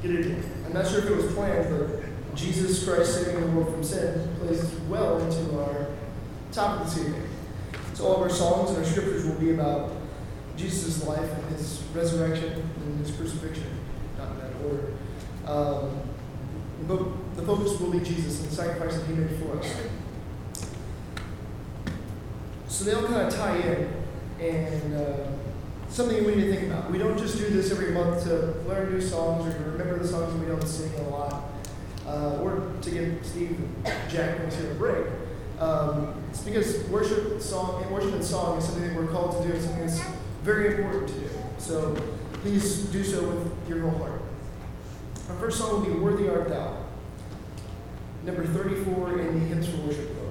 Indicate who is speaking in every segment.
Speaker 1: I'm not sure if it was planned, but Jesus Christ saving the world from sin plays well into our topic this evening. So all of our songs and our scriptures will be about Jesus' life and his resurrection and his crucifixion, not in that order. But the focus will be Jesus and the sacrifice that he made for us. So they all kind of tie in, and something we need to think about. We don't just do this every month to learn new songs or to remember the songs that we don't sing a lot, or to give Steve and Jack here a break. It's because worship and song is something that we're called to do, and something that's very important to do. So please do so with your whole heart. Our first song will be "Worthy Art Thou," number 34 in the Hymns for Worship book.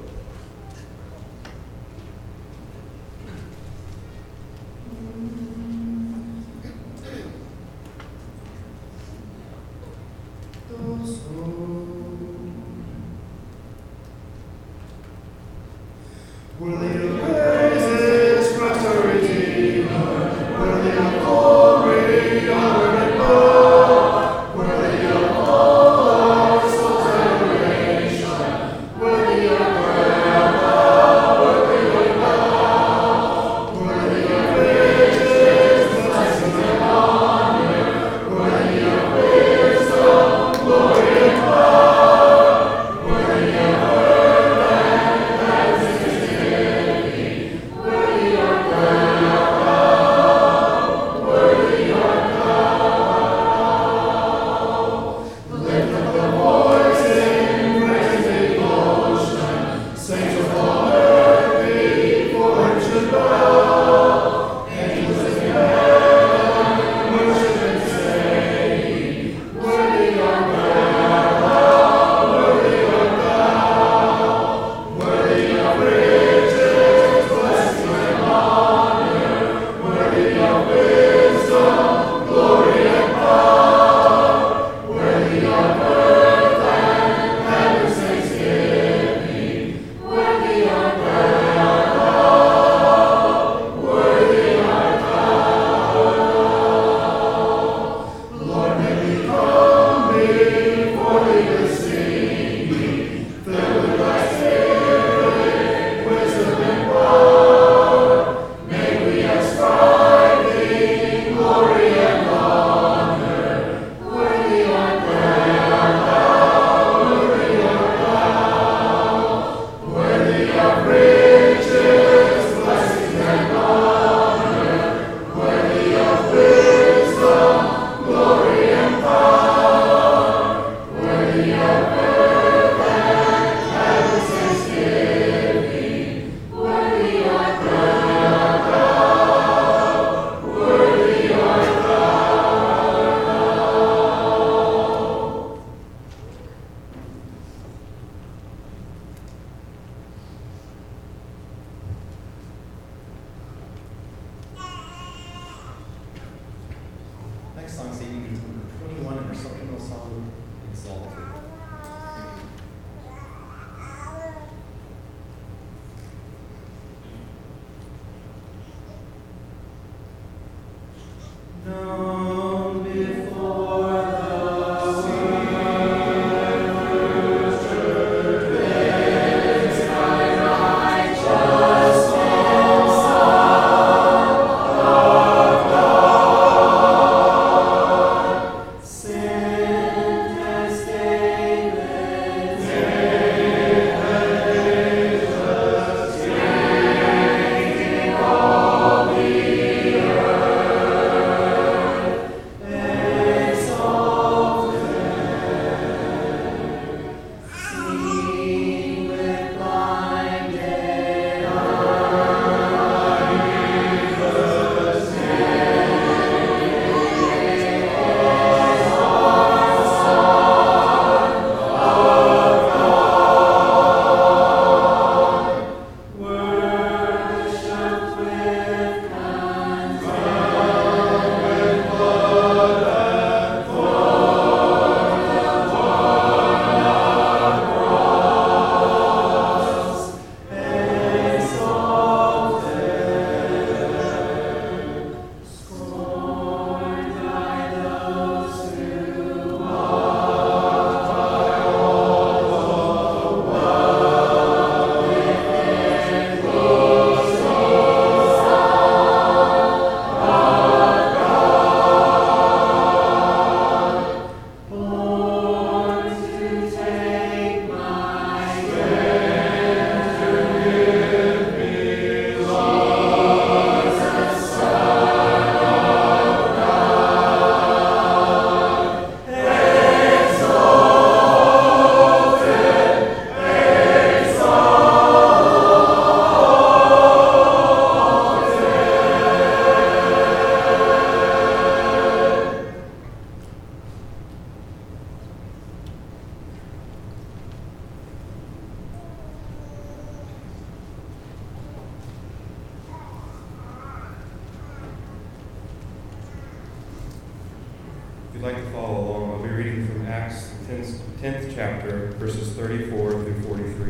Speaker 2: If you'd like to follow along, I'll be reading from Acts 10th chapter, verses 34 through 43.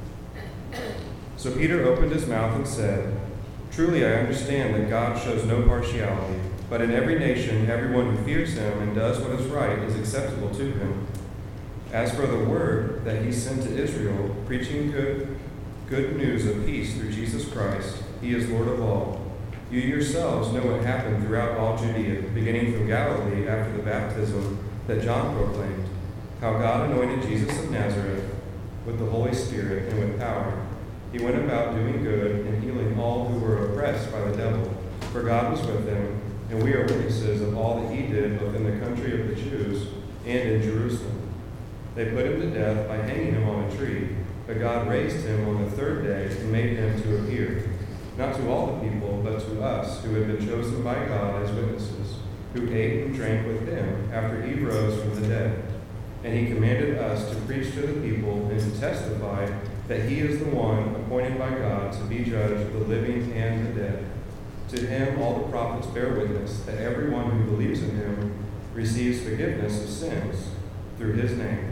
Speaker 2: So Peter opened his mouth and said, "Truly I understand that God shows no partiality, but in every nation everyone who fears him and does what is right is acceptable to him. As for the word that he sent to Israel, preaching good news of peace through Jesus Christ, he is Lord of all. You yourselves know what happened throughout all Judea, beginning from Galilee after the baptism that John proclaimed, how God anointed Jesus of Nazareth with the Holy Spirit and with power. He went about doing good and healing all who were oppressed by the devil, for God was with him, and we are witnesses of all that he did both in the country of the Jews and in Jerusalem. They put him to death by hanging him on a tree, but God raised him on the third day and made him to appear, not to all the people, but to us who had been chosen by God as witnesses, who ate and drank with him after he rose from the dead. And he commanded us to preach to the people and to testify that he is the one appointed by God to be judge of the living and the dead. To him all the prophets bear witness that everyone who believes in him receives forgiveness of sins through his name."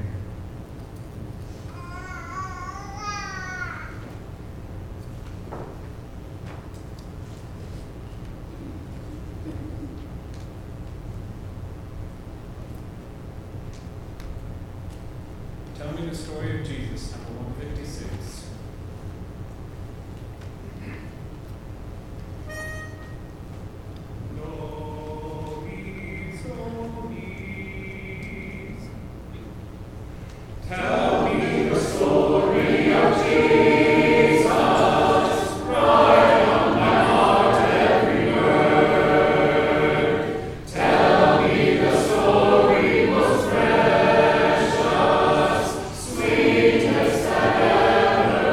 Speaker 3: Tell me the story of Jesus, number 156. Tell me the story of Jesus, right on my heart every word. Tell me the story most precious, sweetest that ever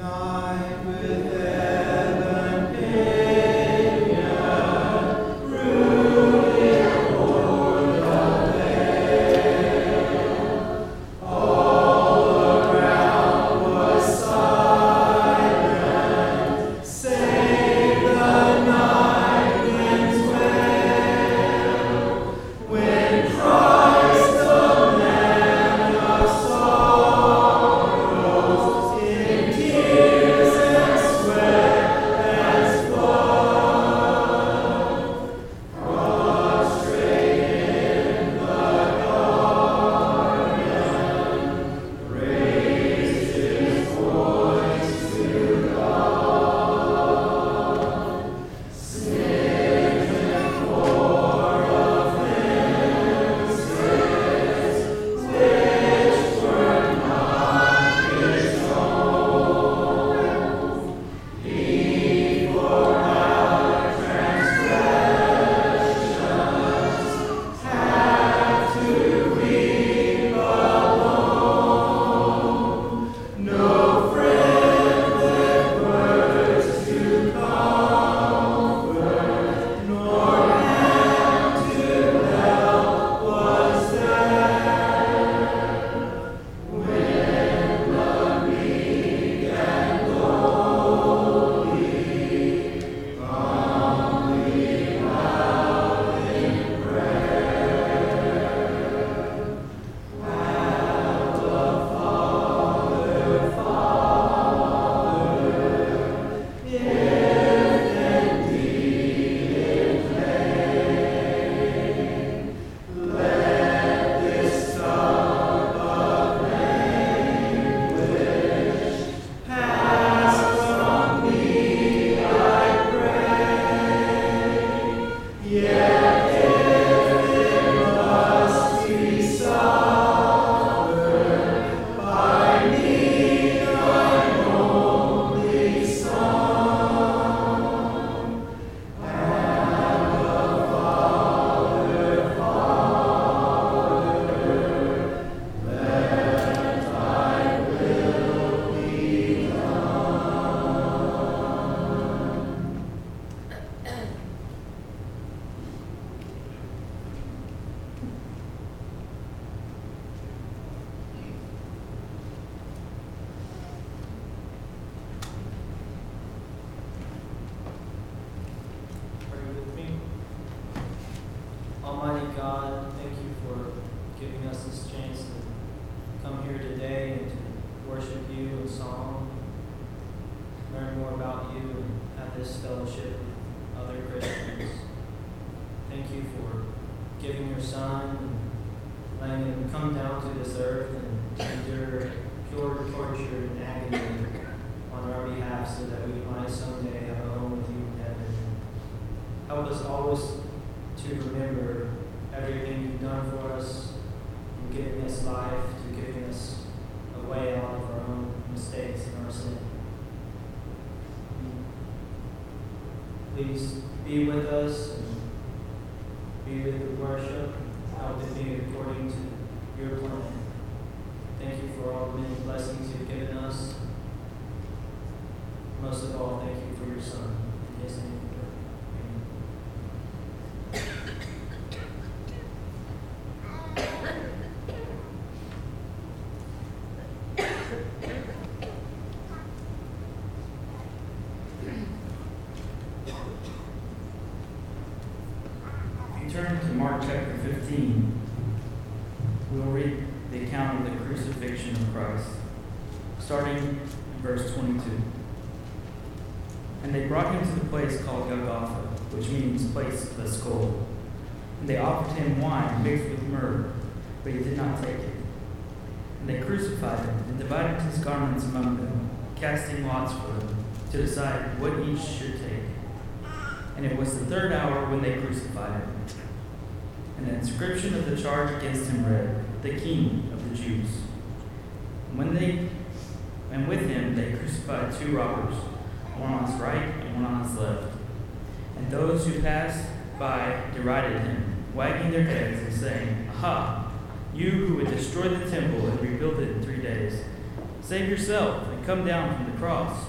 Speaker 4: Almighty God, thank you for giving us this chance to come here today and to worship you in song, learn more about you, and have this fellowship with other Christians. Thank you for giving your Son and letting him come down to this earth and endure pure torture and agony on our behalf so that we might someday have a home with you in heaven. Help us always to remember everything you've done for us, in giving us life, to giving us a way out of our own mistakes and our sin. Please be with us and be with the worship. Help it be according to your plan. Thank you for all the many blessings you've given us. Most of all, thank you for your Son. In his name.
Speaker 5: Turn to Mark chapter 15. We'll read the account of the crucifixion of Christ, starting in verse 22. And they brought him to the place called Golgotha, which means place of the skull. And they offered him wine mixed with myrrh, but he did not take it. And they crucified him and divided his garments among them, casting lots for them, to decide what each should take. And it was the third hour when they crucified him. And the inscription of the charge against him read, "The King of the Jews." And with him they crucified two robbers, one on his right and one on his left. And those who passed by derided him, wagging their heads and saying, "Aha! You who would destroy the temple and rebuild it in 3 days, Save yourself and come down from the cross."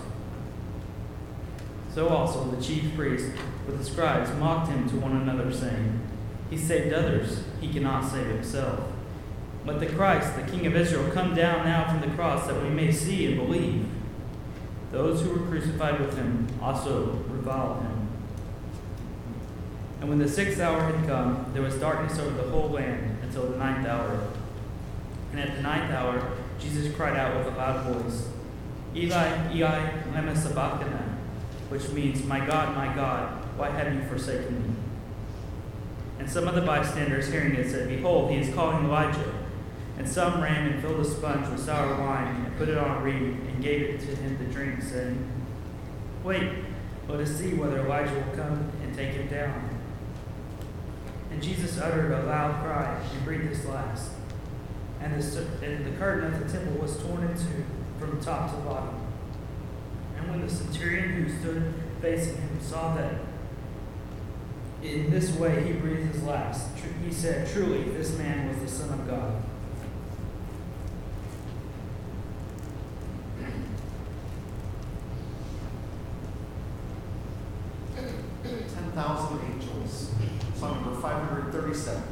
Speaker 5: So also the chief priests with the scribes mocked him to one another, saying, "He saved others, he cannot save himself. Let the Christ, the King of Israel, come down now from the cross, that we may see and believe." Those who were crucified with him also reviled him. And when the 6th hour had come, there was darkness over the whole land until the 9th hour. And at the 9th hour, Jesus cried out with a loud voice, "Eli, Eli, lema sabachthani," which means, my God, why have you forsaken me?" And some of the bystanders, hearing it, said, "Behold, he is calling Elijah." And some ran and filled a sponge with sour wine and put it on a reed and gave it to him to drink, saying, "Wait, let us see whether Elijah will come and take him down." And Jesus uttered a loud cry and breathed his last. And the curtain of the temple was torn in two from top to bottom. And when the centurion who stood facing him saw that in this way he breathed his last, he said, "Truly, this man was the Son of God."
Speaker 6: 10,000 Angels, song number 537.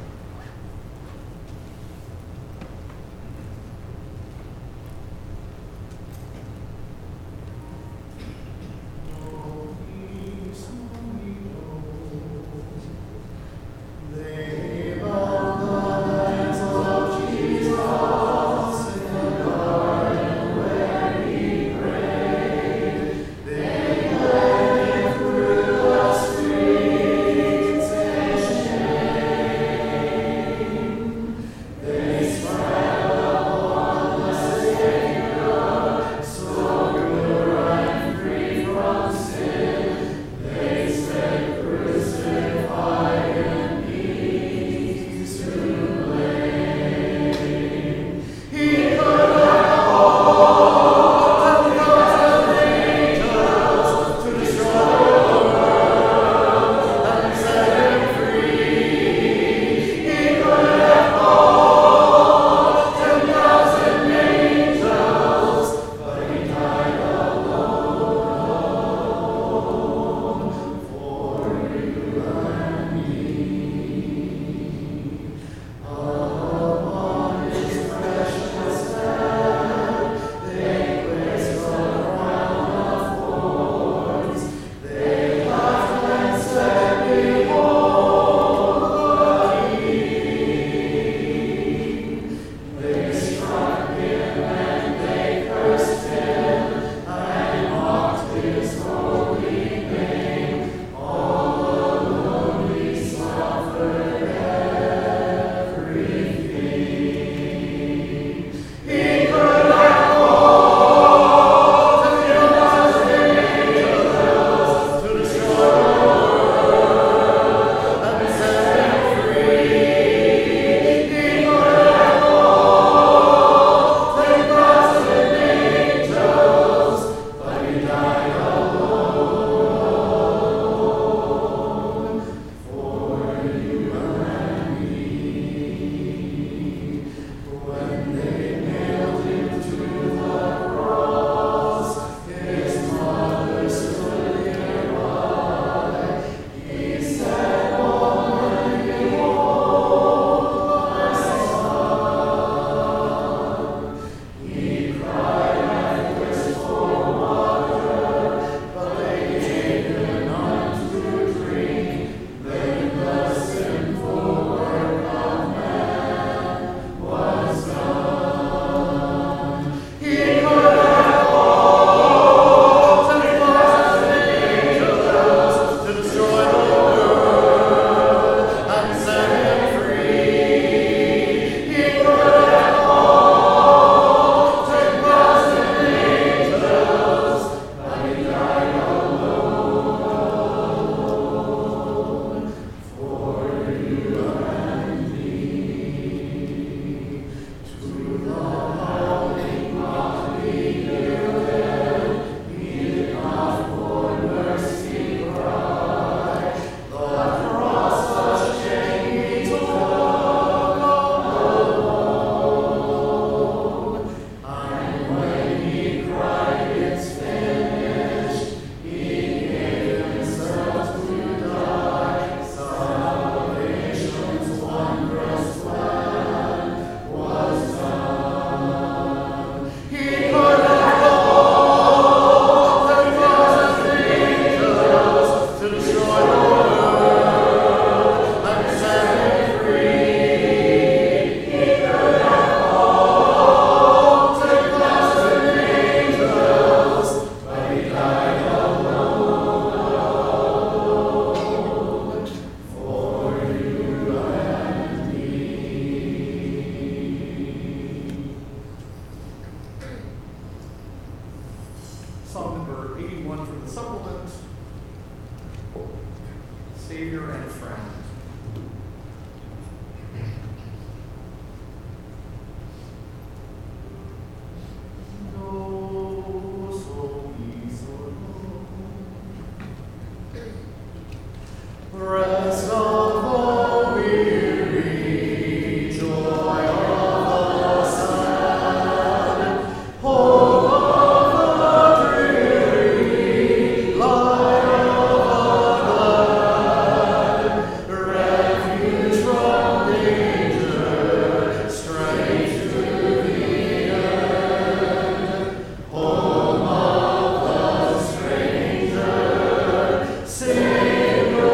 Speaker 1: Thank
Speaker 6: Song number 81 from the supplement, Savior and Friend. Rest of the weary, joy of the sad, hope of the dreary, light of the glad, refuge from danger, strength to the end, home of the stranger, Savior.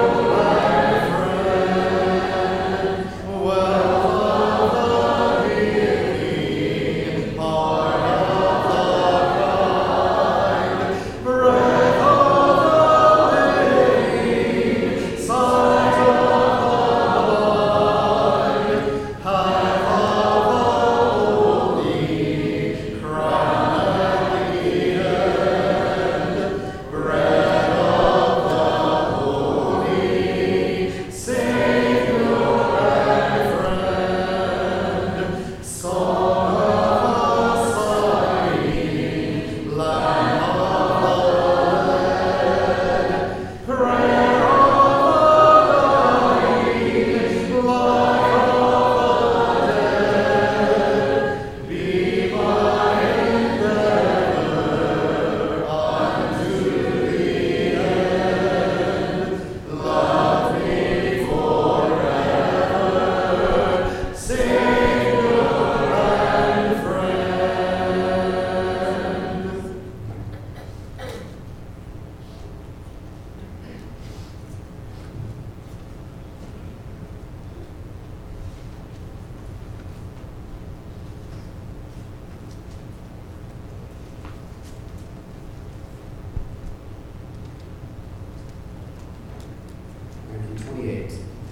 Speaker 7: Matthew 28,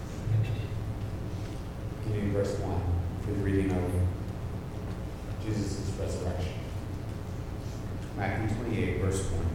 Speaker 7: beginning verse 1, with the reading of Jesus' resurrection. Matthew 28, verse 1.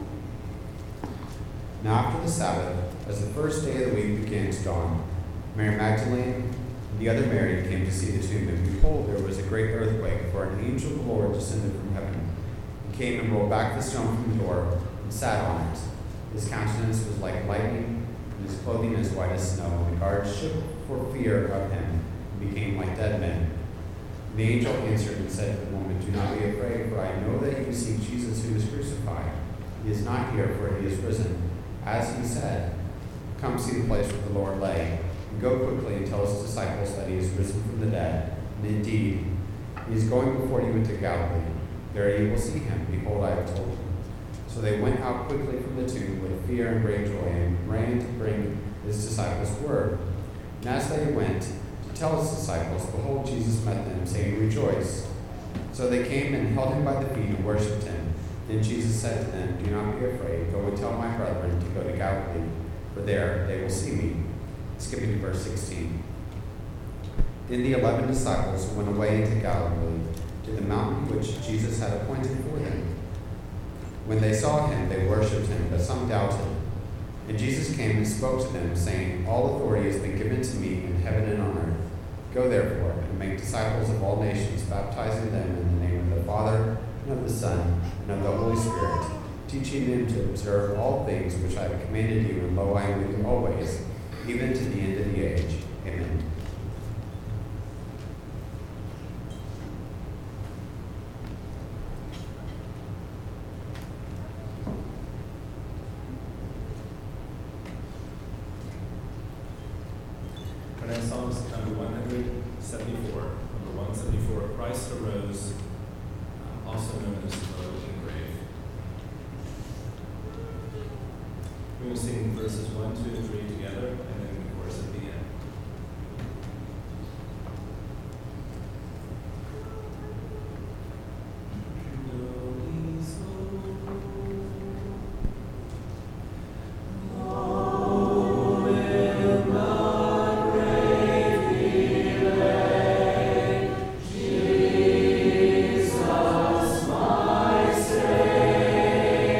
Speaker 7: Now after the Sabbath, as the first day of the week began to dawn, Mary Magdalene and the other Mary came to see the tomb, and behold, there was a great earthquake, for an angel of the Lord descended from heaven, and came and rolled back the stone from the door, and sat on it. His countenance was like lightning, and his clothing as white as snow, and the guards shook for fear of him, and became like dead men. And the angel answered and said to the woman, Do not be afraid, for I know that you seek Jesus who was crucified. He is not here, for he is risen. As he said, come see the place where the Lord lay, and go quickly and tell his disciples that he is risen from the dead. And indeed, he is going before you into Galilee. There you will see him. Behold, I have told you. So they went out quickly from the tomb with fear and great joy, and ran to bring his disciples word. And as they went to tell his disciples, behold, Jesus met them, saying, Rejoice. So they came and held him by the feet and worshipped him. Then Jesus said to them, Do not be afraid. Go and tell my brethren to go to Galilee, for there they will see me. Skipping to verse 16. Then the 11 disciples went away into Galilee, to the mountain which Jesus had appointed for them. When they saw him, they worshipped him, but some doubted. And Jesus came and spoke to them, saying, All authority has been given to me in heaven and on earth. Go therefore, and make disciples of all nations, baptizing them in the name of the Father, and of the Son, and of the Holy Spirit, teaching them to observe all things which I have commanded you, and lo, I am with you always, even to the end of the age. Amen.
Speaker 3: Our next song is number 174. Number 174, Christ Arose, also known as Low and Grave. We're going to sing verses 1, 2, and 3 together, and then the chorus at the end.
Speaker 8: Jesus, my Savior.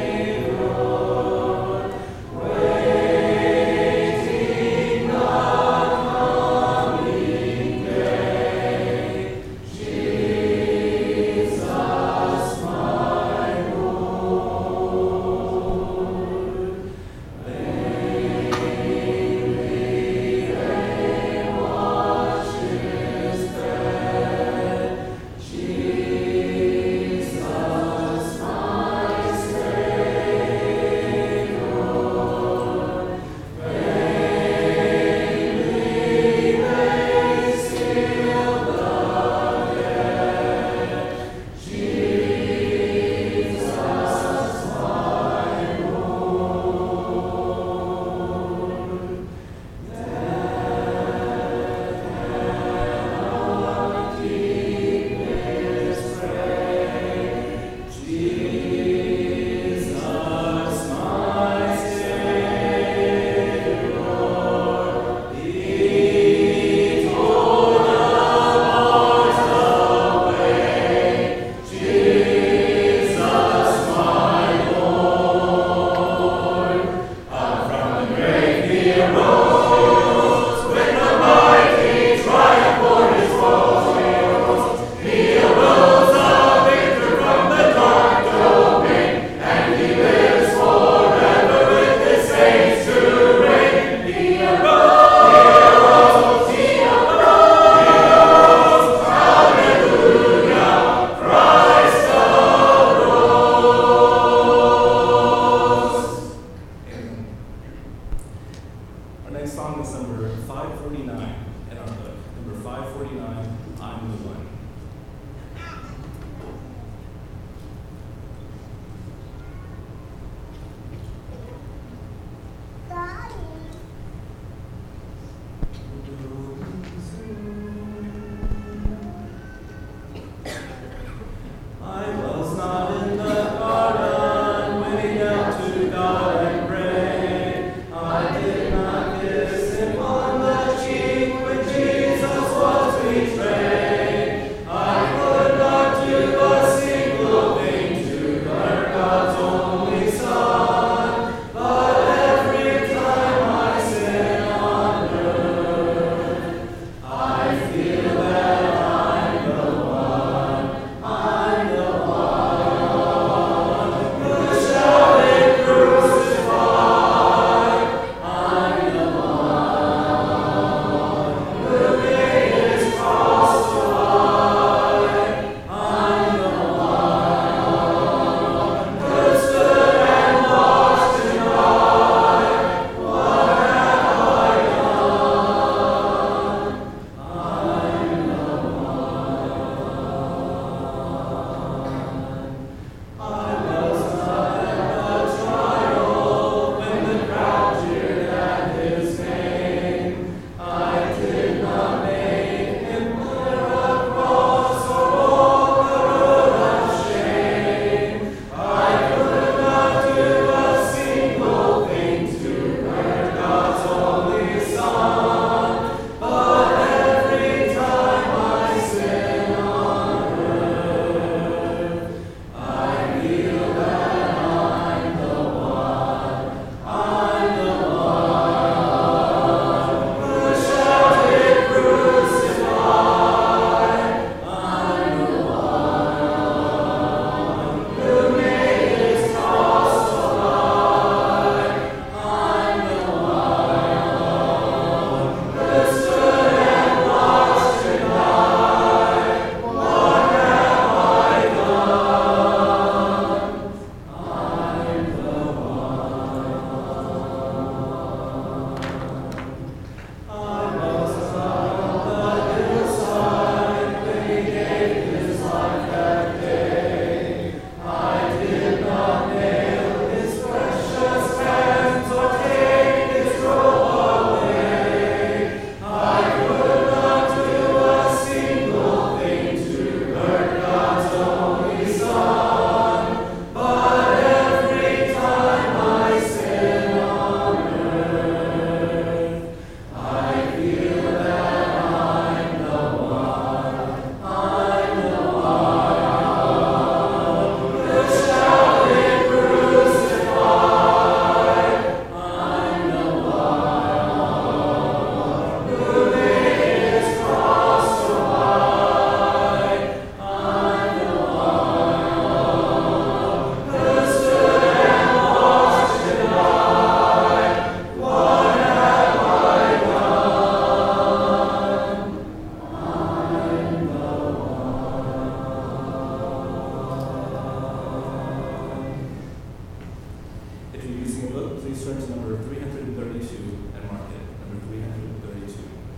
Speaker 3: If you're using a book, please turn to number 332 and mark it. Number 332.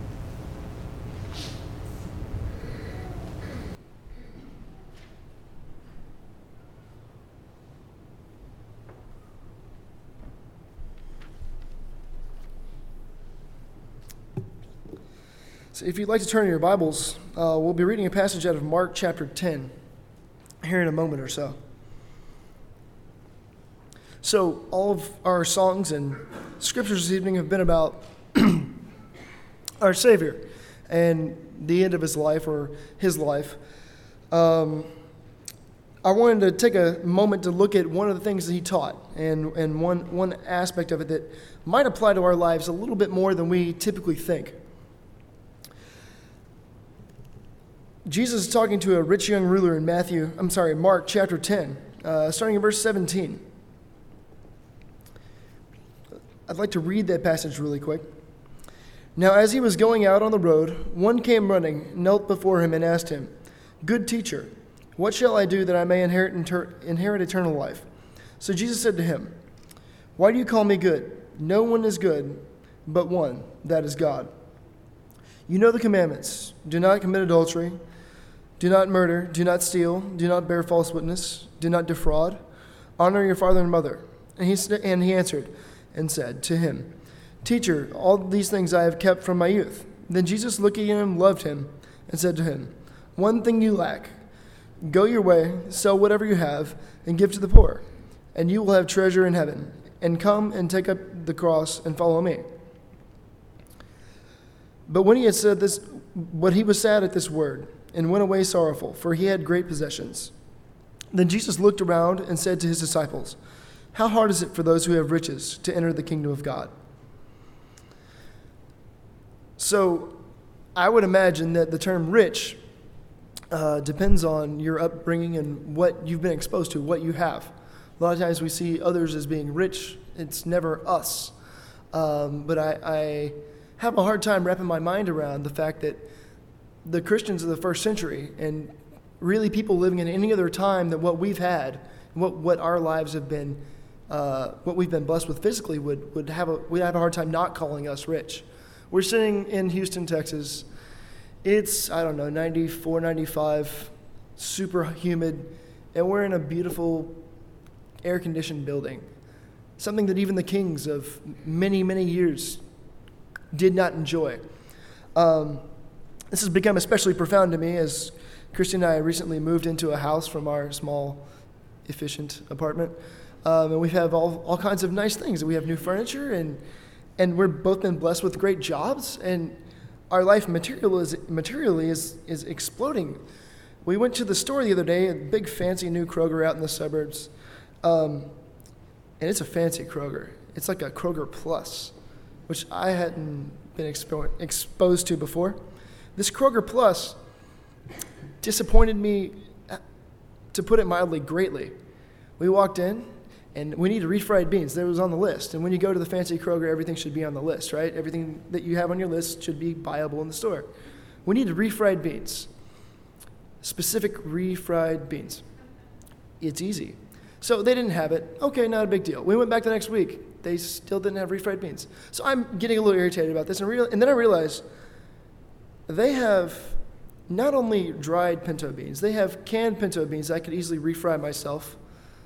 Speaker 1: So if you'd like to turn to your Bibles, we'll be reading a passage out of Mark chapter 10 here in a moment or so. So all of our songs and scriptures this evening have been about our Savior and the end of his life or his life. I wanted to take a moment to look at one of the things that he taught and one aspect of it that might apply to our lives a little bit more than we typically think. Jesus is talking to a rich young ruler in Mark chapter 10, starting in verse 17. I'd like to read that passage really quick. Now, as he was going out on the road, one came running, knelt before him, and asked him, "Good teacher, what shall I do that I may inherit eternal life?" So Jesus said to him, "Why do you call me good? No one is good but one, that is God. You know the commandments. Do not commit adultery. Do not murder. Do not steal. Do not bear false witness. Do not defraud. Honor your father and mother." And he answered and said to him, "Teacher, all these things I have kept from my youth." Then Jesus, looking at him, loved him and said to him, "One thing you lack. Go your way, sell whatever you have, and give to the poor, and you will have treasure in heaven. And come and take up the cross and follow me." But when he had said this, he was sad at this word, and went away sorrowful, for he had great possessions. Then Jesus looked around and said to his disciples, "How hard is it for those who have riches to enter the kingdom of God?" So I would imagine that the term rich depends on your upbringing and what you've been exposed to, what you have. A lot of times we see others as being rich. It's never us. But I have a hard time wrapping my mind around the fact that the Christians of the first century, and really people living in any other time than what we've had, what our lives have been, what we've been blessed with physically, we'd have a hard time not calling us rich. We're sitting in Houston, Texas. It's, 94, 95, super humid, and we're in a beautiful air-conditioned building, something that even the kings of many, many years did not enjoy. This has become especially profound to me as Christy and I recently moved into a house from our small, efficient apartment. And we have all kinds of nice things. We have new furniture, and we've both been blessed with great jobs, and our life materially is exploding. We went to the store the other day, a big fancy new Kroger out in the suburbs, and it's a fancy Kroger. It's like a Kroger Plus, which I hadn't been exposed to before. This Kroger Plus disappointed me, to put it mildly, greatly. We walked in, and we needed refried beans. That was on the list. And when you go to the fancy Kroger, everything should be on the list, right? Everything that you have on your list should be buyable in the store. We needed refried beans, specific refried beans. It's easy. So they didn't have it. Okay, not a big deal. We went back the next week. They still didn't have refried beans. So I'm getting a little irritated about this. And then I realized they have not only dried pinto beans, they have canned pinto beans I could easily refry myself.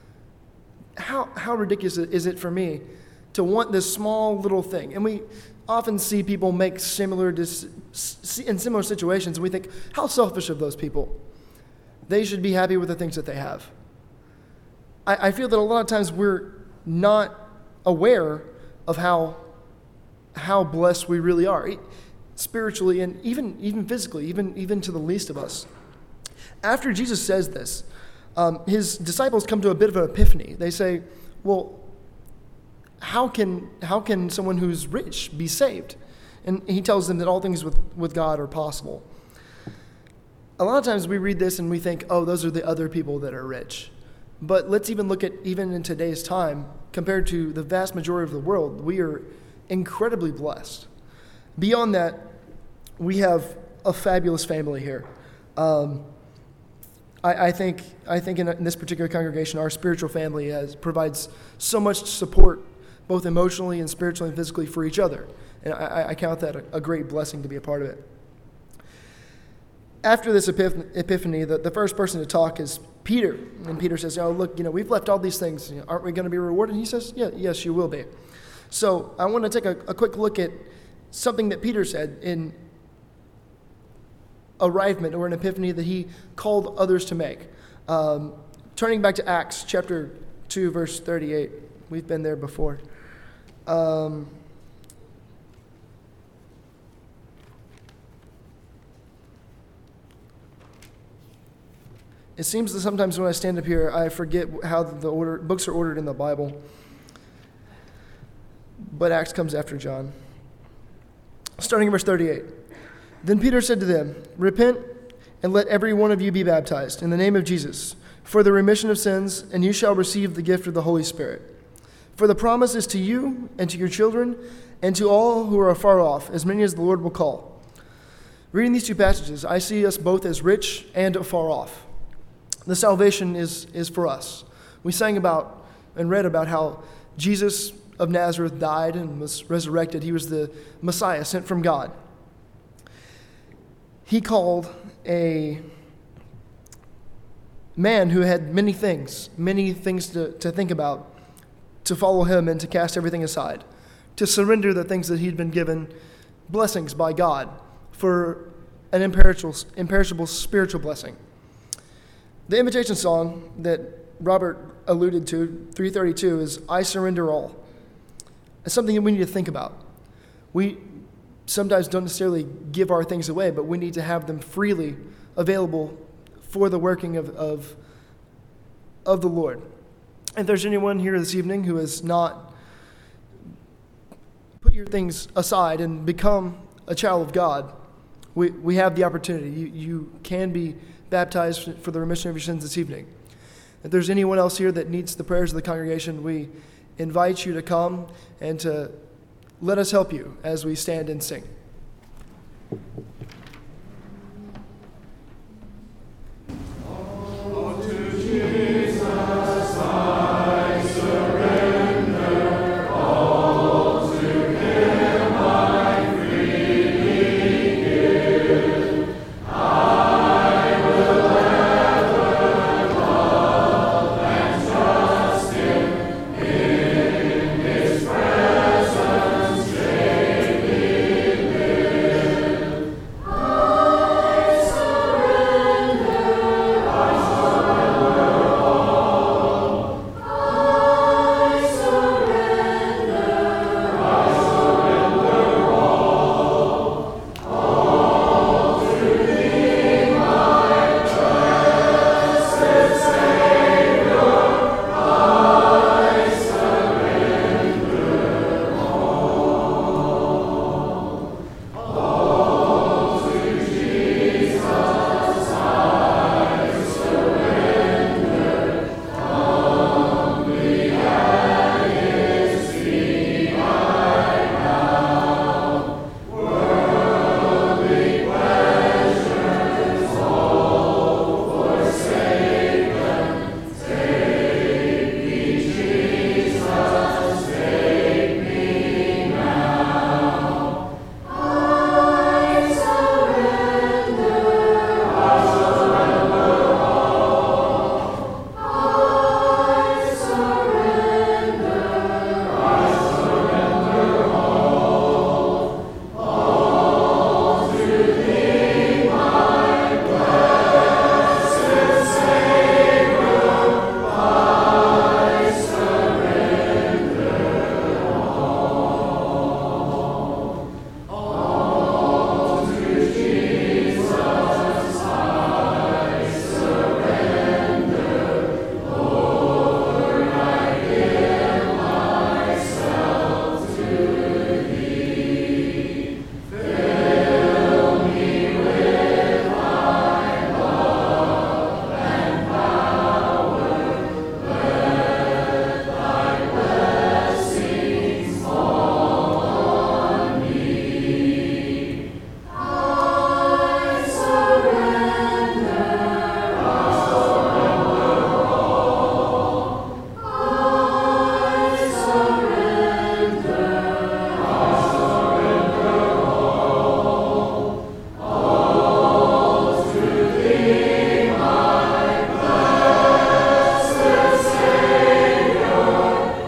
Speaker 1: How ridiculous is it for me to want this small little thing? And we often see people make in similar situations, and we think, how selfish of those people. They should be happy with the things that they have. I feel that a lot of times we're not aware of how blessed we really are, spiritually and even physically, even to the least of us. After Jesus says this, his disciples come to a bit of an epiphany. They say, well, how can someone who's rich be saved? And he tells them that all things with God are possible. A lot of times we read this and we think, oh, those are the other people that are rich. But let's even look at, even in today's time, compared to the vast majority of the world, we are incredibly blessed. Beyond that, we have a fabulous family here. I think in this particular congregation, our spiritual family provides so much support, both emotionally and spiritually and physically, for each other. And I count that a great blessing to be a part of it. After this epiphany, the first person to talk is Peter. And Peter says, "Oh, look, we've left all these things. Aren't we going to be rewarded?" And he says, "Yeah, yes, you will be." So I want to take a quick look at something that Peter said in arrivement or an epiphany that he called others to make. Turning back to Acts chapter 2, verse 38. We've been there before. It seems that sometimes when I stand up here, I forget how the books are ordered in the Bible. But Acts comes after John. Starting in verse 38. Then Peter said to them, "Repent and let every one of you be baptized in the name of Jesus for the remission of sins, and you shall receive the gift of the Holy Spirit. For the promise is to you and to your children and to all who are afar off, as many as the Lord will call." Reading these two passages, I see us both as rich and afar off. The salvation is for us. We sang about and read about how Jesus of Nazareth died and was resurrected. He was the Messiah sent from God. He called a man who had many things to think about, to follow him and to cast everything aside, to surrender the things that he'd been given blessings by God for an imperishable spiritual blessing. The invitation song that Robert alluded to, 332, is "I Surrender All." It's something that we need to think about. We sometimes don't necessarily give our things away, but we need to have them freely available for the working of the Lord. If there's anyone here this evening who has not put your things aside and become a child of God, we have the opportunity. You can be baptized for the remission of your sins this evening. If there's anyone else here that needs the prayers of the congregation, we invite you to come and to let us help you as we stand and sing.